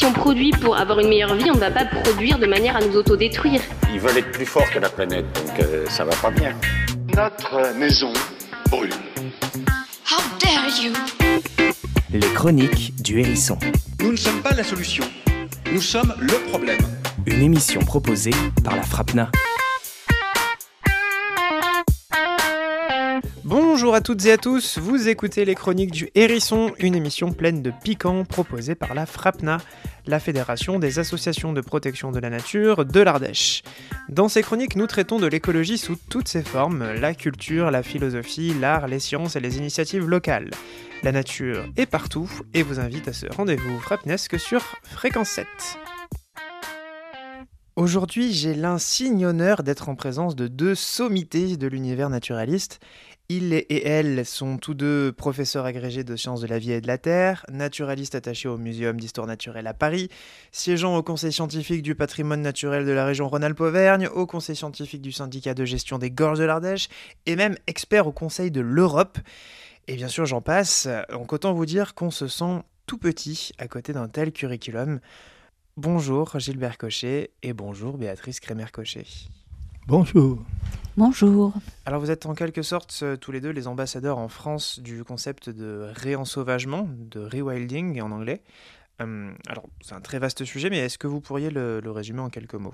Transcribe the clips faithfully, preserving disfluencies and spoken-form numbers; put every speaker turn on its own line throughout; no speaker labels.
on produit pour avoir une meilleure vie, on ne va pas produire de manière à nous autodétruire.
Ils veulent être plus forts que la planète, donc euh, ça va pas bien.
Notre maison brûle.
How dare you!
Les chroniques du Hérisson.
Nous ne sommes pas la solution, nous sommes le problème.
Une émission proposée par la FRAPNA.
Bonjour à toutes et à tous, vous écoutez les chroniques du Hérisson, une émission pleine de piquants proposée par la FRAPNA, la Fédération des associations de protection de la nature de l'Ardèche. Dans ces chroniques, nous traitons de l'écologie sous toutes ses formes, la culture, la philosophie, l'art, les sciences et les initiatives locales. La nature est partout et vous invite à ce rendez-vous frapnesque sur Fréquence sept. Aujourd'hui, j'ai l'insigne honneur d'être en présence de deux sommités de l'univers naturaliste. Ils et elles sont tous deux professeurs agrégés de sciences de la vie et de la terre, naturalistes attachés au Muséum d'histoire naturelle à Paris, siégeant au Conseil scientifique du patrimoine naturel de la région Rhône-Alpes-Auvergne, au Conseil scientifique du syndicat de gestion des gorges de l'Ardèche, et même experts au Conseil de l'Europe. Et bien sûr, j'en passe, donc autant vous dire qu'on se sent tout petit à côté d'un tel curriculum. Bonjour Gilbert Cochet et bonjour Béatrice Crémer-Cochet.
Bonjour.
Bonjour.
Alors vous êtes en quelque sorte euh, tous les deux les ambassadeurs en France du concept de réensauvagement, de rewilding en anglais. Euh, alors c'est un très vaste sujet, mais est-ce que vous pourriez le, le résumer en quelques mots ?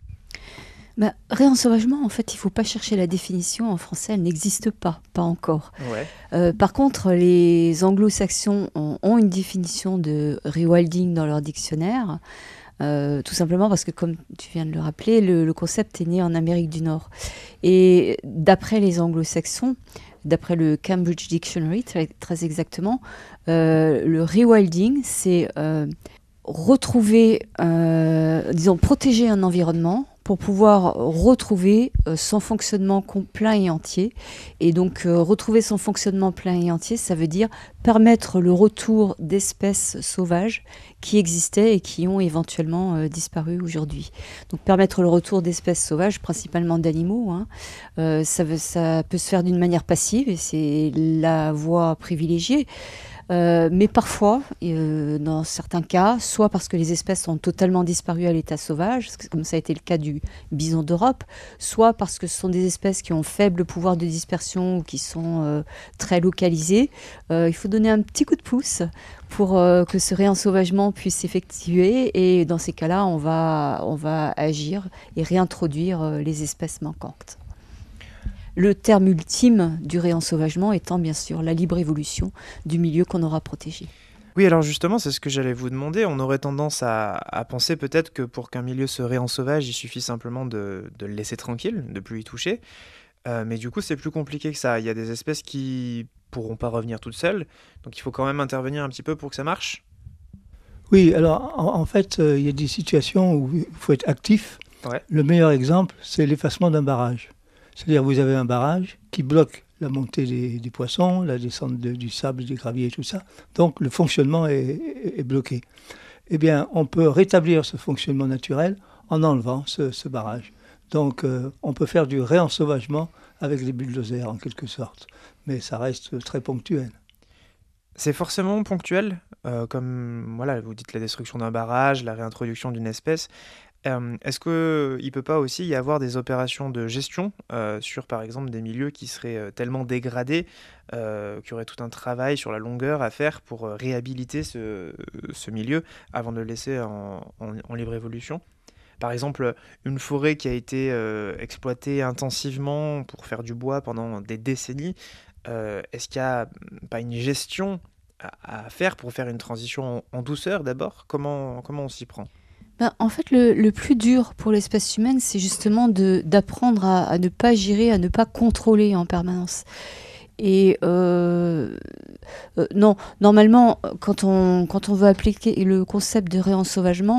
Bah, réensauvagement, en fait, il ne faut pas chercher la définition. En français, elle n'existe pas, pas encore.
Ouais.
Euh, par contre, les anglo-saxons ont, ont une définition de rewilding dans leur dictionnaire. Euh, tout simplement parce que, comme tu viens de le rappeler, le, le concept est né en Amérique du Nord. Et d'après les anglo-saxons, d'après le Cambridge Dictionary, très, très exactement, euh, le rewilding, c'est euh, retrouver, euh, disons, protéger un environnement pour pouvoir retrouver euh, son fonctionnement plein et entier. Et donc, euh, retrouver son fonctionnement plein et entier, ça veut dire permettre le retour d'espèces sauvages qui existaient et qui ont éventuellement euh, disparu aujourd'hui. Donc, permettre le retour d'espèces sauvages, principalement d'animaux, hein, euh, ça, veut, ça peut se faire d'une manière passive, et c'est la voie privilégiée. Euh, mais parfois, euh, dans certains cas, soit parce que les espèces ont totalement disparu à l'état sauvage, comme ça a été le cas du bison d'Europe, soit parce que ce sont des espèces qui ont faible pouvoir de dispersion ou qui sont euh, très localisées. Euh, il faut donner un petit coup de pouce pour euh, que ce réensauvagement puisse s'effectuer, et dans ces cas-là, on va, on va agir et réintroduire euh, les espèces manquantes. Le terme ultime du réensauvagement étant bien sûr la libre évolution du milieu qu'on aura protégé.
Oui, alors justement, c'est ce que j'allais vous demander. On aurait tendance à, à penser peut-être que pour qu'un milieu se réensauvage, il suffit simplement de, de le laisser tranquille, de ne plus y toucher. Euh, mais du coup, c'est plus compliqué que ça. Il y a des espèces qui pourront pas revenir toutes seules, donc il faut quand même intervenir un petit peu pour que ça marche.
Oui, alors en, en fait, euh, il y a des situations où il faut être actif.
Ouais.
Le meilleur exemple, c'est l'effacement d'un barrage. C'est-à-dire vous avez un barrage qui bloque la montée des, des poissons, la descente de, du sable, des graviers et tout ça. Donc le fonctionnement est, est, est bloqué. Eh bien, on peut rétablir ce fonctionnement naturel en enlevant ce, ce barrage. Donc euh, on peut faire du réensauvagement avec les bulldozers en quelque sorte. Mais ça reste très ponctuel.
C'est forcément ponctuel, euh, comme voilà, vous dites la destruction d'un barrage, la réintroduction d'une espèce. Euh, est-ce qu'il ne peut pas aussi y avoir des opérations de gestion euh, sur, par exemple, des milieux qui seraient euh, tellement dégradés euh, qu'il y aurait tout un travail sur la longueur à faire pour euh, réhabiliter ce, ce milieu avant de le laisser en, en, en libre évolution ? Par exemple, une forêt qui a été euh, exploitée intensivement pour faire du bois pendant des décennies, euh, est-ce qu'il n'y a pas une gestion à, à faire pour faire une transition en, en douceur d'abord ? Comment, comment on s'y prend ?
Ben, en fait, le, le plus dur pour l'espèce humaine, c'est justement de, d'apprendre à, à ne pas gérer, à ne pas contrôler en permanence. Et euh, euh, non, normalement, quand on, quand on veut appliquer le concept de réensauvagement,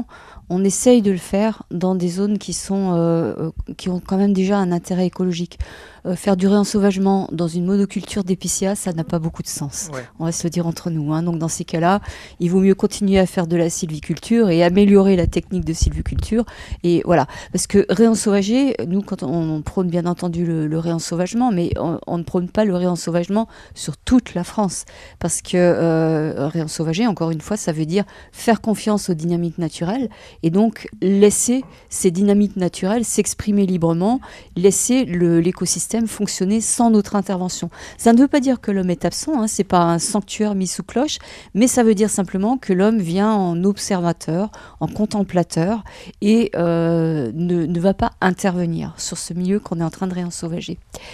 on essaye de le faire dans des zones qui, sont, euh, qui ont quand même déjà un intérêt écologique. Euh, faire du réensauvagement dans une monoculture d'épicéas, ça n'a pas beaucoup de sens. Ouais. On va se le dire entre nous. Hein. Donc dans ces cas-là, il vaut mieux continuer à faire de la sylviculture et améliorer la technique de sylviculture. Et voilà, parce que réensauvager, nous, quand on, on prône bien entendu le, le réensauvagement, mais on, on ne prône pas le réensauvagement sur toute la France. Parce que euh, réensauvager, encore une fois, ça veut dire faire confiance aux dynamiques naturelles et donc laisser ces dynamiques naturelles s'exprimer librement, laisser le, l'écosystème fonctionner sans notre intervention. Ça ne veut pas dire que l'homme est absent, hein, c'est pas un sanctuaire mis sous cloche, mais ça veut dire simplement que l'homme vient en observateur, en contemplateur et euh, ne, ne va pas intervenir sur ce milieu qu'on est en train de réensauvager.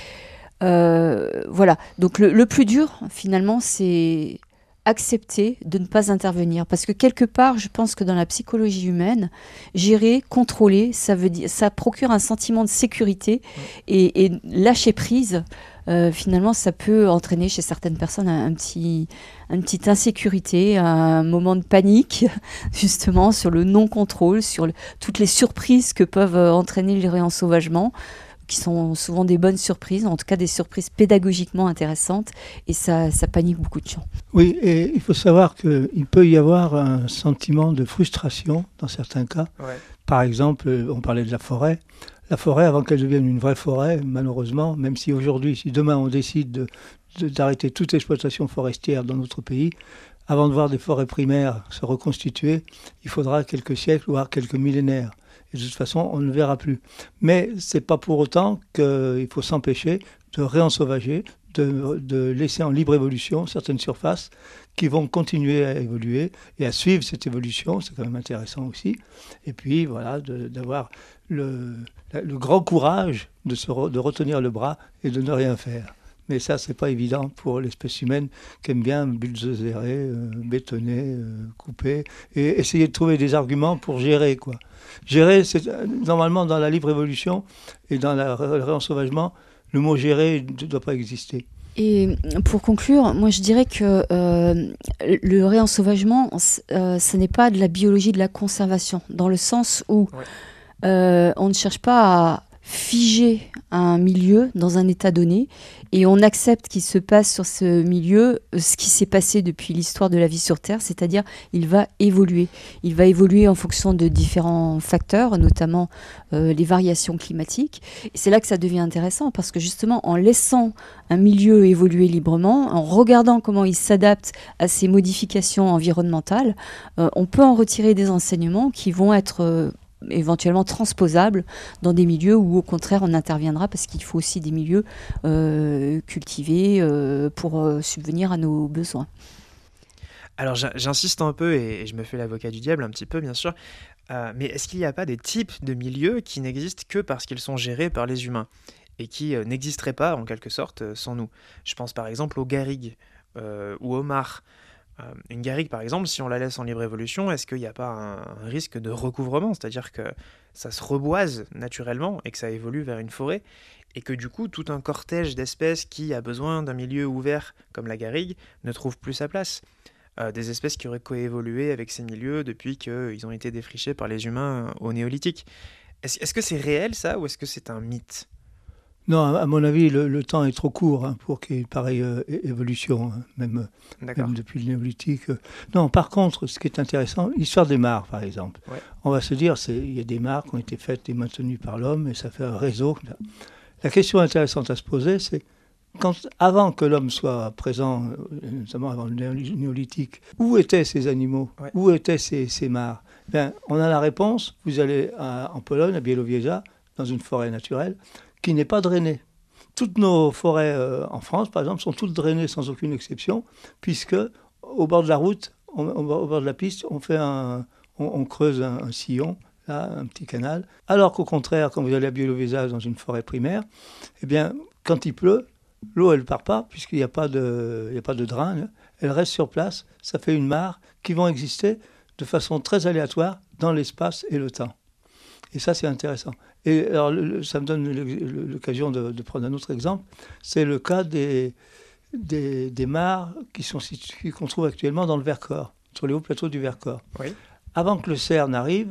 Euh, voilà, donc le, le plus dur finalement c'est accepter de ne pas intervenir. Parce que quelque part, je pense que dans la psychologie humaine, gérer, contrôler, ça veut dire, ça procure un sentiment de sécurité et, et lâcher prise, euh, finalement, ça peut entraîner chez certaines personnes un, un petit, une petite insécurité, un moment de panique, justement, sur le non-contrôle, sur le, toutes les surprises que peuvent entraîner les réensauvagements, qui sont souvent des bonnes surprises, en tout cas des surprises pédagogiquement intéressantes, et ça, ça panique beaucoup de gens.
Oui, et il faut savoir qu'il peut y avoir un sentiment de frustration dans certains cas. Ouais. Par exemple, on parlait de la forêt. La forêt, avant qu'elle devienne une vraie forêt, malheureusement, même si aujourd'hui, si demain on décide de, de, d'arrêter toute exploitation forestière dans notre pays, avant de voir des forêts primaires se reconstituer, il faudra quelques siècles, voire quelques millénaires. Et de toute façon, on ne le verra plus. Mais ce n'est pas pour autant qu'il faut s'empêcher de réensauvager, de, de laisser en libre évolution certaines surfaces qui vont continuer à évoluer et à suivre cette évolution. C'est quand même intéressant aussi. Et puis, voilà, de, d'avoir le, le grand courage de, se re, de retenir le bras et de ne rien faire. Mais ça, c'est pas évident pour l'espèce humaine qui aime bien bulldozérer, euh, bétonner, euh, couper et essayer de trouver des arguments pour gérer, quoi. Gérer, c'est normalement dans la libre évolution et dans la, le réensauvagement, le mot gérer ne doit pas exister.
Et pour conclure, moi je dirais que euh, le réensauvagement, euh, ce n'est pas de la biologie de la conservation, dans le sens où ouais. euh, on ne cherche pas à figer un milieu dans un état donné et on accepte qu'il se passe sur ce milieu ce qui s'est passé depuis l'histoire de la vie sur Terre, c'est-à-dire il va évoluer. Il va évoluer en fonction de différents facteurs, notamment euh, les variations climatiques. Et c'est là que ça devient intéressant parce que justement en laissant un milieu évoluer librement, en regardant comment il s'adapte à ces modifications environnementales, euh, on peut en retirer des enseignements qui vont être euh, éventuellement transposable dans des milieux où au contraire on interviendra parce qu'il faut aussi des milieux euh, cultivés euh, pour euh, subvenir à nos besoins.
Alors j'insiste un peu et je me fais l'avocat du diable un petit peu bien sûr, euh, mais est-ce qu'il n'y a pas des types de milieux qui n'existent que parce qu'ils sont gérés par les humains et qui euh, n'existeraient pas en quelque sorte euh, sans nous? Je pense par exemple aux garrigues euh, ou aux mares. Euh, une garrigue, par exemple, si on la laisse en libre évolution, est-ce qu'il n'y a pas un, un risque de recouvrement? C'est-à-dire que ça se reboise naturellement et que ça évolue vers une forêt et que du coup, tout un cortège d'espèces qui a besoin d'un milieu ouvert comme la garrigue ne trouve plus sa place. Euh, des espèces qui auraient coévolué avec ces milieux depuis qu'ils ont été défrichés par les humains au néolithique. Est-ce, est-ce que c'est réel ça ou est-ce que c'est un mythe?
Non, à mon avis, le, le temps est trop court hein, pour qu'il y ait une pareille euh, évolution, hein, même, même depuis le néolithique. Non, par contre, ce qui est intéressant, l'histoire des mares, par exemple. Ouais. On va se dire, il y a des mares qui ont été faites et maintenues par l'homme, et ça fait un réseau. La question intéressante à se poser, c'est, quand, avant que l'homme soit présent, notamment avant le néolithique, où étaient ces animaux? Ouais. Où étaient ces, ces mares? Ben, on a la réponse, vous allez à, en Pologne, à Białowieża, dans une forêt naturelle, qui n'est pas drainée. Toutes nos forêts euh, en France, par exemple, sont toutes drainées sans aucune exception, puisque au bord de la route, on, au bord de la piste, on fait un, on, on creuse un, un sillon, là, un petit canal. Alors qu'au contraire, quand vous allez à Białowieża dans une forêt primaire, eh bien, quand il pleut, l'eau elle part pas, puisqu'il n'y a pas de, il n'y a pas de drain. Là. Elle reste sur place. Ça fait une mare qui vont exister de façon très aléatoire dans l'espace et le temps. Et ça, c'est intéressant. Et alors, le, ça me donne l'occasion de, de prendre un autre exemple. C'est le cas des, des, des mares qui sont situées, qu'on trouve actuellement dans le Vercors, sur les hauts plateaux du Vercors. Oui. Avant que le Cer n'arrive,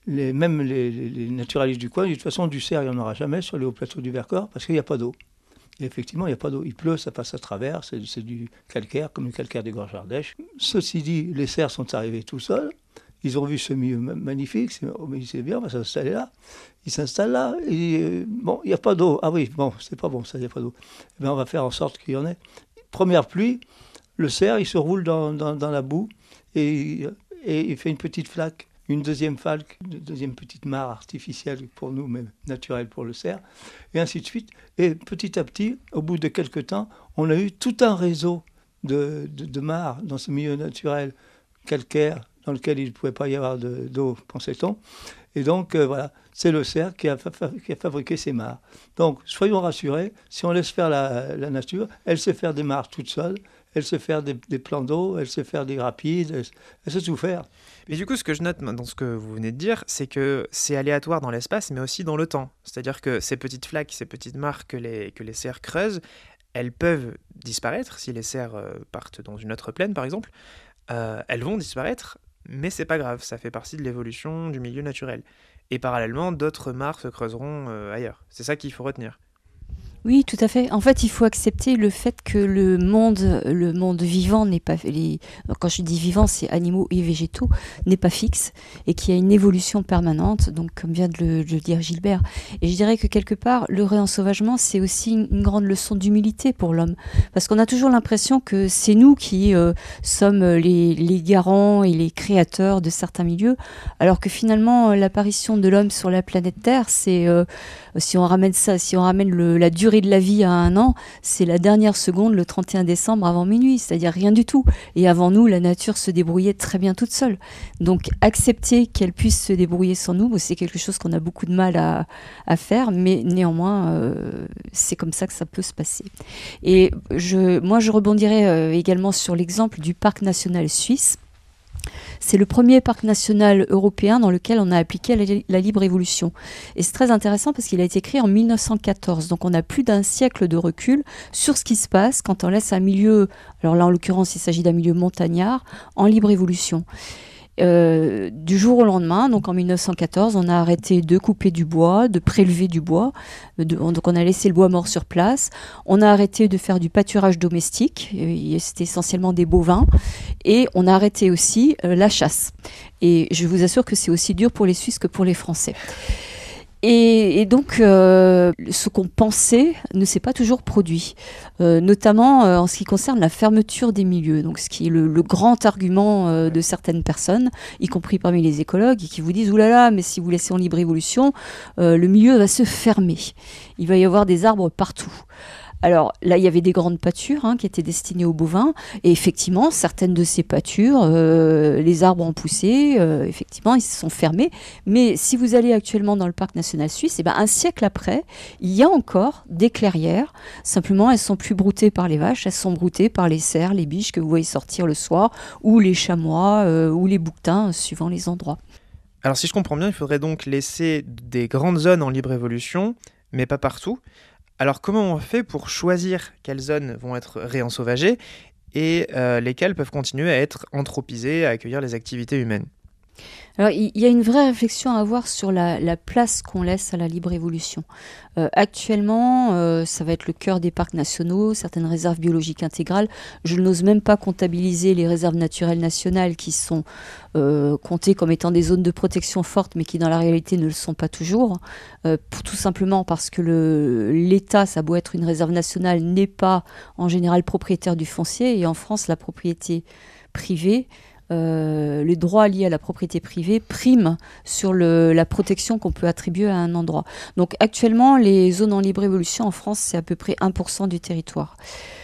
les, même les, les, les naturalistes du coin, de toute façon, du cerf, il n'y en aura jamais sur les hauts plateaux du Vercors, parce qu'il n'y a pas d'eau. Et effectivement, il n'y a pas d'eau. Il pleut, ça passe à travers, c'est, c'est du calcaire, comme le calcaire des gorges Ardèche. Ceci dit, les cerfs sont arrivés tout seuls. Ils ont vu ce milieu magnifique, c'est, oh, mais c'est bien, on va s'installer là. Ils s'installent là, et euh, bon, il n'y a pas d'eau. Ah oui, bon, c'est pas bon, ça, il n'y a pas d'eau. Eh bien, on va faire en sorte qu'il y en ait. Première pluie, le cerf, il se roule dans, dans, dans la boue, et, et il fait une petite flaque, une deuxième flaque, une deuxième petite mare artificielle pour nous, mais naturelle pour le cerf, et ainsi de suite. Et petit à petit, au bout de quelques temps, on a eu tout un réseau de, de, de mares dans ce milieu naturel calcaire, dans lequel il ne pouvait pas y avoir de, d'eau, pensait-on. Et donc, euh, voilà, c'est le cerf qui a, fa- qui a fabriqué ces mares. Donc, soyons rassurés, si on laisse faire la, la nature, elle sait faire des mares toute seule, elle sait faire des, des plans d'eau, elle sait faire des rapides, elle, elle sait tout faire.
Mais du coup, ce que je note dans ce que vous venez de dire, c'est que c'est aléatoire dans l'espace, mais aussi dans le temps. C'est-à-dire que ces petites flaques, ces petites mares que les, que les cerfs creusent, elles peuvent disparaître si les cerfs euh, partent dans une autre plaine, par exemple. Euh, elles vont disparaître, mais c'est pas grave, ça fait partie de l'évolution du milieu naturel. Et parallèlement, d'autres mares se creuseront euh, ailleurs. C'est ça qu'il faut retenir.
Oui, tout à fait. En fait, il faut accepter le fait que le monde, le monde vivant n'est pas, les, quand je dis vivant, c'est animaux et végétaux, n'est pas fixe et qu'il y a une évolution permanente. Donc, comme vient de le, de le dire Gilbert. Et je dirais que quelque part, le réensauvagement, c'est aussi une, une grande leçon d'humilité pour l'homme, parce qu'on a toujours l'impression que c'est nous qui euh, sommes les, les garants et les créateurs de certains milieux, alors que finalement, l'apparition de l'homme sur la planète Terre, c'est euh, si on ramène ça, si on ramène le, la durée de la vie à un an, c'est la dernière seconde, le trente et un décembre avant minuit, c'est-à-dire rien du tout. Et avant nous, la nature se débrouillait très bien toute seule. Donc accepter qu'elle puisse se débrouiller sans nous, c'est quelque chose qu'on a beaucoup de mal à, à faire, mais néanmoins, euh, c'est comme ça que ça peut se passer. Et je, moi, je rebondirais euh, également sur l'exemple du parc national suisse. C'est le premier parc national européen dans lequel on a appliqué la, la libre évolution. Et c'est très intéressant parce qu'il a été créé en mille neuf cent quatorze. Donc on a plus d'un siècle de recul sur ce qui se passe quand on laisse un milieu, alors là en l'occurrence il s'agit d'un milieu montagnard, en libre évolution. Euh, du jour au lendemain, donc en mille neuf cent quatorze, on a arrêté de couper du bois, de prélever du bois, de, donc on a laissé le bois mort sur place, on a arrêté de faire du pâturage domestique, et c'était essentiellement des bovins, et on a arrêté aussi euh, la chasse. Et je vous assure que c'est aussi dur pour les Suisses que pour les Français. Et, et donc, euh, ce qu'on pensait ne s'est pas toujours produit, euh, notamment euh, en ce qui concerne la fermeture des milieux, donc ce qui est le, le grand argument euh, de certaines personnes, y compris parmi les écologues, qui vous disent « Oulala, mais si vous laissez en libre évolution, euh, le milieu va se fermer. Il va y avoir des arbres partout. » Alors là, il y avait des grandes pâtures hein, qui étaient destinées aux bovins. Et effectivement, certaines de ces pâtures, euh, les arbres ont poussé, euh, effectivement, ils se sont fermés. Mais si vous allez actuellement dans le parc national suisse, eh ben, un siècle après, il y a encore des clairières. Simplement, elles sont plus broutées par les vaches, elles sont broutées par les cerfs, les biches que vous voyez sortir le soir, ou les chamois, euh, ou les bouquetins, suivant les endroits.
Alors si je comprends bien, il faudrait donc laisser des grandes zones en libre évolution, mais pas partout. Alors comment on fait pour choisir quelles zones vont être réensauvagées et euh, lesquelles peuvent continuer à être anthropisées, à accueillir les activités humaines ?
Alors, il y a une vraie réflexion à avoir sur la, la place qu'on laisse à la libre évolution. Euh, actuellement, euh, ça va être le cœur des parcs nationaux, certaines réserves biologiques intégrales. Je n'ose même pas comptabiliser les réserves naturelles nationales qui sont euh, comptées comme étant des zones de protection fortes, mais qui dans la réalité ne le sont pas toujours. Euh, tout simplement parce que le, l'État, ça a beau être une réserve nationale, n'est pas en général propriétaire du foncier. Et en France, la propriété privée, Euh, les droits liés à la propriété privée priment sur le, la protection qu'on peut attribuer à un endroit. Donc actuellement, les zones en libre évolution en France, c'est à peu près un pour cent du territoire.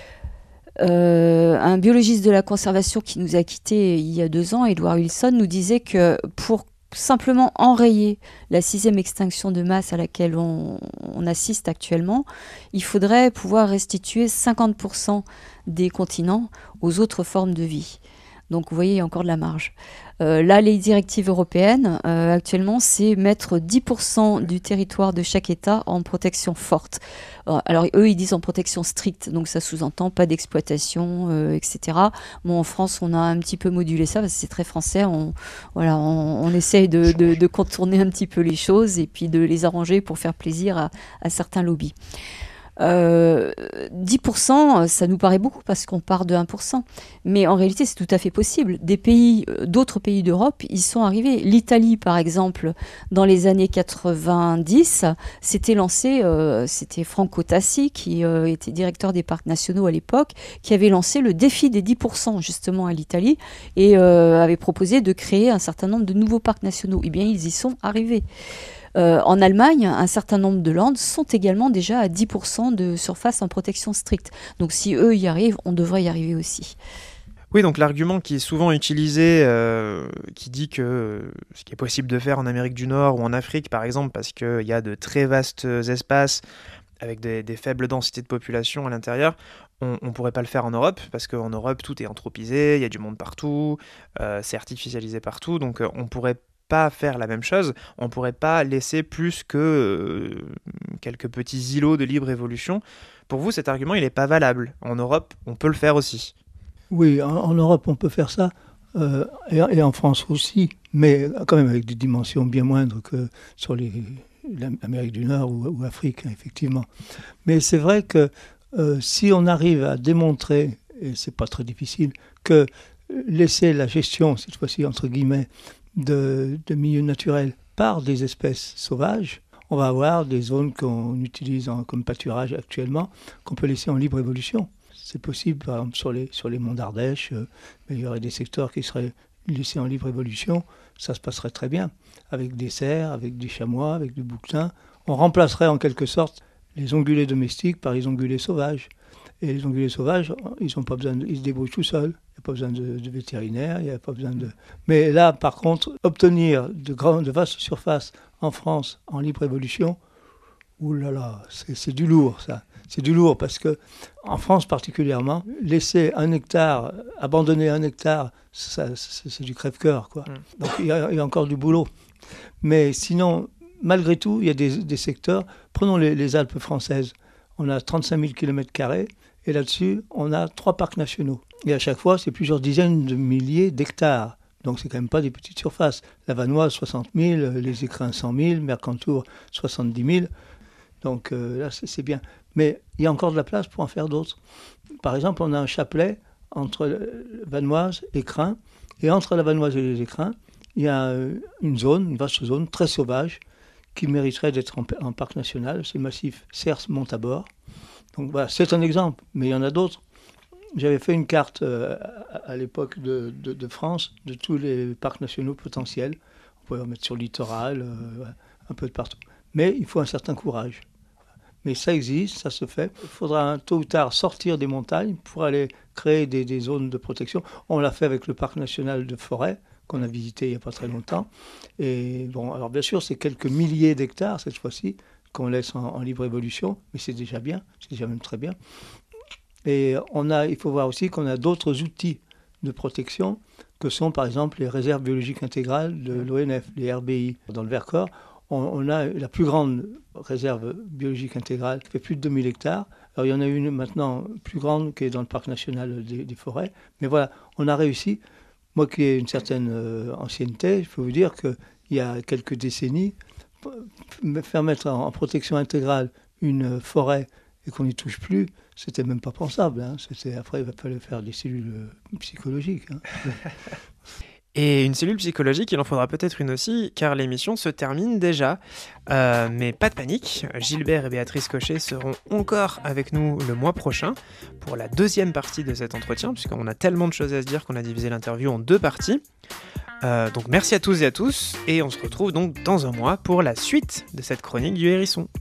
Euh, un biologiste de la conservation qui nous a quittés il y a deux ans, Edward Wilson, nous disait que pour simplement enrayer la sixième extinction de masse à laquelle on, on assiste actuellement, il faudrait pouvoir restituer cinquante pour cent des continents aux autres formes de vie. Donc vous voyez, il y a encore de la marge. Euh, là, les directives européennes, euh, actuellement, c'est mettre dix pour cent du territoire de chaque État en protection forte. Alors eux, ils disent en protection stricte, donc ça sous-entend pas d'exploitation, euh, et cetera. Bon, en France, on a un petit peu modulé ça, parce que c'est très français. On, voilà, on, on essaye de, de, de contourner un petit peu les choses et puis de les arranger pour faire plaisir à, à certains lobbies. Euh, dix pour cent, ça nous paraît beaucoup parce qu'on part de un pour cent. Mais en réalité, c'est tout à fait possible. Des pays, d'autres pays d'Europe, ils sont arrivés. L'Italie, par exemple, dans les années quatre-vingt-dix, s'était lancé, euh, c'était Franco Tassi, qui euh, était directeur des parcs nationaux à l'époque, qui avait lancé le défi des dix pour cent justement à l'Italie et euh, avait proposé de créer un certain nombre de nouveaux parcs nationaux. Eh bien, ils y sont arrivés. Euh, en Allemagne, un certain nombre de landes sont également déjà à dix pour cent de surface en protection stricte. Donc si eux y arrivent, on devrait y arriver aussi.
Oui, donc l'argument qui est souvent utilisé, euh, qui dit que euh, ce qui est possible de faire en Amérique du Nord ou en Afrique, par exemple, parce qu'il y a de très vastes espaces avec des, des faibles densités de population à l'intérieur, on ne pourrait pas le faire en Europe, parce qu'en Europe, tout est anthropisé, il y a du monde partout, euh, c'est artificialisé partout, donc euh, on pourrait pas faire la même chose, on pourrait pas laisser plus que euh, quelques petits îlots de libre évolution. Pour vous, cet argument, il n'est pas valable. En Europe, on peut le faire aussi.
Oui, en, en Europe, on peut faire ça, euh, et, et en France aussi, mais quand même avec des dimensions bien moindres que sur les, l'Amérique du Nord ou, ou Afrique, hein, effectivement. Mais c'est vrai que euh, si on arrive à démontrer, et c'est pas très difficile, que laisser la gestion, cette fois-ci entre guillemets, de, de milieux naturels par des espèces sauvages, on va avoir des zones qu'on utilise en, comme pâturage actuellement, qu'on peut laisser en libre évolution. C'est possible, par exemple, sur les, sur les monts d'Ardèche, euh, mais il y aurait des secteurs qui seraient laissés en libre évolution, ça se passerait très bien, avec des cerfs, avec des chamois, avec du bouquetin. On remplacerait en quelque sorte les ongulés domestiques par les ongulés sauvages. Et les ongulés sauvages, ils ont pas besoin de, ils se débrouillent tout seuls. Il n'y a pas besoin de, de vétérinaire, il n'y a pas besoin de... Mais là, par contre, obtenir de, grandes, de vastes surfaces en France, en libre évolution, oulala, c'est, c'est du lourd, ça. C'est du lourd parce que, en France particulièrement, laisser un hectare, abandonner un hectare, ça, c'est, c'est du crève-cœur, quoi. Donc il y, a, il y a encore du boulot. Mais sinon, malgré tout, il y a des, des secteurs. Prenons les, les Alpes françaises. On a trente-cinq mille kilomètres carrés et là-dessus, on a trois parcs nationaux. Et à chaque fois, c'est plusieurs dizaines de milliers d'hectares. Donc, c'est quand même pas des petites surfaces. La Vanoise, soixante mille, les Écrins, cent mille, Mercantour, soixante-dix mille. Donc euh, là, c'est, c'est bien. Mais il y a encore de la place pour en faire d'autres. Par exemple, on a un chapelet entre Vanoise et Écrins. Et entre la Vanoise et les Écrins, il y a une zone, une vaste zone très sauvage, qui mériterait d'être en, en parc national. C'est le massif Cers-Montabor. Donc voilà, c'est un exemple, mais il y en a d'autres. J'avais fait une carte euh, à, à l'époque de, de, de France, de tous les parcs nationaux potentiels. On pouvait en mettre sur le littoral, euh, un peu de partout. Mais il faut un certain courage. Mais ça existe, ça se fait. Il faudra tôt ou tard sortir des montagnes pour aller créer des, des zones de protection. On l'a fait avec le parc national de Forêt, qu'on a visité il n'y a pas très longtemps. Et bon, alors bien sûr, c'est quelques milliers d'hectares cette fois-ci qu'on laisse en, en libre évolution, mais c'est déjà bien, c'est déjà même très bien. Et on a, il faut voir aussi qu'on a d'autres outils de protection que sont par exemple les réserves biologiques intégrales de l'O N F, les R B I. Dans le Vercors, on, on a la plus grande réserve biologique intégrale qui fait plus de deux mille hectares. Alors il y en a une maintenant plus grande qui est dans le parc national des, des forêts. Mais voilà, on a réussi. Moi qui ai une certaine euh, ancienneté, je peux vous dire qu'il y a quelques décennies, faire mettre en, en protection intégrale une forêt et qu'on n'y touche plus, c'était même pas pensable. Hein. C'était, après, il va falloir faire des cellules euh, psychologiques. Hein.
Et une cellule psychologique, il en faudra peut-être une aussi, car l'émission se termine déjà. Euh, mais pas de panique, Gilbert et Béatrice Cochet seront encore avec nous le mois prochain pour la deuxième partie de cet entretien, puisqu'on a tellement de choses à se dire qu'on a divisé l'interview en deux parties. Euh, donc merci à tous et à tous, et on se retrouve donc dans un mois pour la suite de cette chronique du Hérisson.